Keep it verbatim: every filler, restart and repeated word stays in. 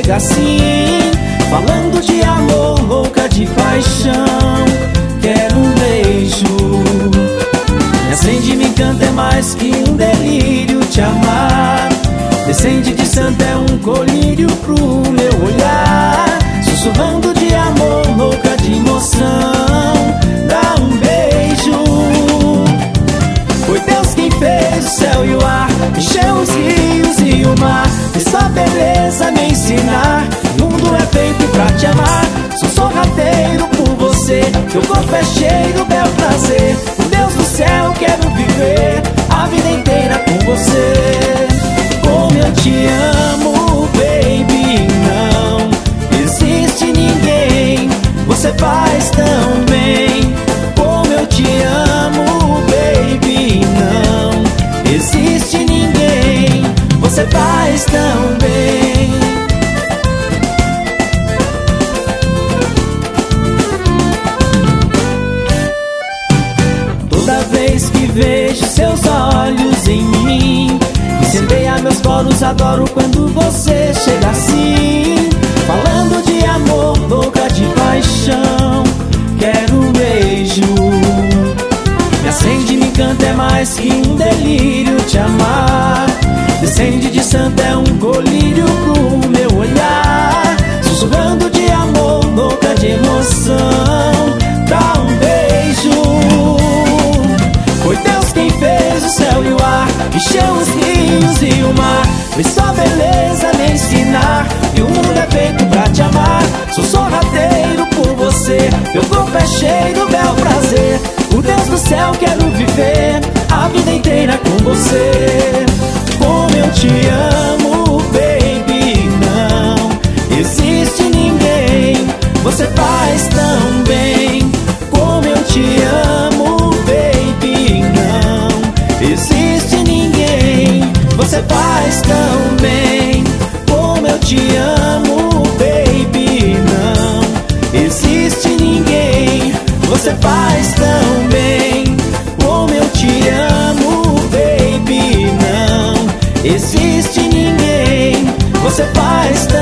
chega assim, falando de amor, louca de paixão. Quero um beijo, me acende, me encanta, é mais que um delírio te amar. Descende de santo, é um colírio pro meu olhar. Sussurrando de amor, louca de emoção. Dá um beijo. Foi Deus quem fez o céu e o ar, encheu os rios e o mar. Fez sua beleza me ensinar, o mundo é feito pra te amar. Sou sorrateiro por você, teu corpo é cheio, bel prazer. Por Deus do céu, quero viver a vida inteira com você. Como eu te amo, baby, não existe ninguém, você faz tão bem. Como eu te amo, baby, não existe ninguém, você faz tão bem. Toda vez que vejo seus olhos em mim, incendeia meus poros, adoro quando você chega assim, falando de amor, louca de paixão. Quero um beijo, me acende, me encanta, é mais que um delírio te amar. Descende de santo, é um colírio pro meu olhar. Sussurrando de amor, louca de emoção. Dá um beijo. Foi Deus quem fez o céu e o ar, encheu os rios e o mar. Fez sua beleza me ensinar, e o mundo é feito pra te amar. Sou sorrateiro por você, meu corpo é cheio do bel prazer. Por Deus do céu, quero viver a vida inteira com você. Como eu te amo, baby, não existe ninguém, você faz tão bem. Como eu te amo, baby, não existe ninguém, você faz tão bem. Como eu te amo, baby, não existe ninguém, você faz tão bem. Como eu te amo, baby, não existe ninguém, você faz tão bem.